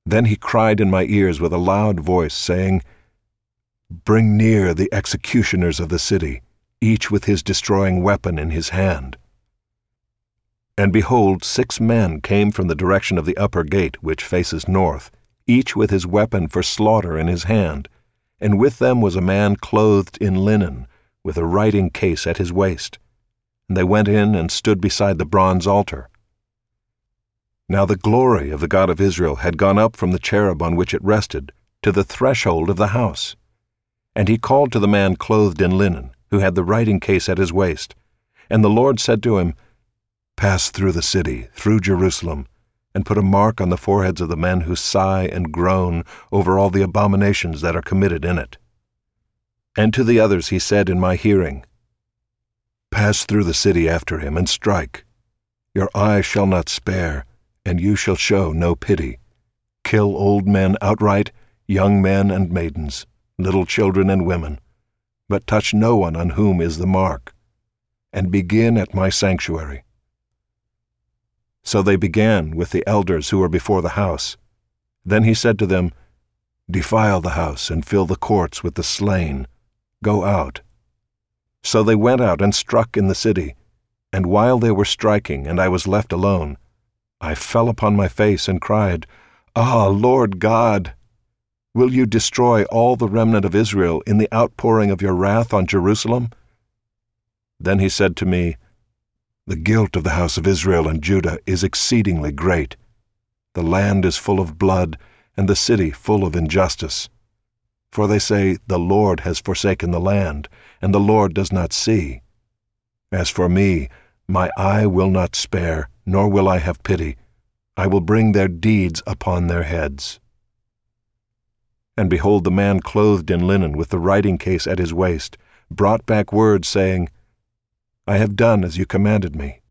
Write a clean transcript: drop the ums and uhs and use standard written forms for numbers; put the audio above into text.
Then he cried in my ears with a loud voice, saying, "Bring near the executioners of the city, each with his destroying weapon in his hand." And behold, 6 men came from the direction of the upper gate, which faces north, each with his weapon for slaughter in his hand, and with them was a man clothed in linen, with a writing case at his waist. And they went in and stood beside the bronze altar. Now the glory of the God of Israel had gone up from the cherub on which it rested to the threshold of the house. And he called to the man clothed in linen, who had the writing case at his waist. And the Lord said to him, "Pass through the city, through Jerusalem, and put a mark on the foreheads of the men who sigh and groan over all the abominations that are committed in it." And to the others he said in my hearing, "Pass through the city after him, and strike. Your eye shall not spare, and you shall show no pity. Kill old men outright, young men and maidens, little children and women, but touch no one on whom is the mark, and begin at my sanctuary." So they began with the elders who were before the house. Then he said to them, "Defile the house and fill the courts with the slain. Go out." So they went out and struck in the city, and while they were striking and I was left alone, I fell upon my face and cried, "Ah, Lord God! Will you destroy all the remnant of Israel in the outpouring of your wrath on Jerusalem?" Then he said to me, "The guilt of the house of Israel and Judah is exceedingly great. The land is full of blood, and the city full of injustice. For they say, 'The Lord has forsaken the land, and the Lord does not see.' As for me, my eye will not spare, nor will I have pity. I will bring their deeds upon their heads." And behold, the man clothed in linen with the writing case at his waist brought back word, saying, "I have done as you commanded me.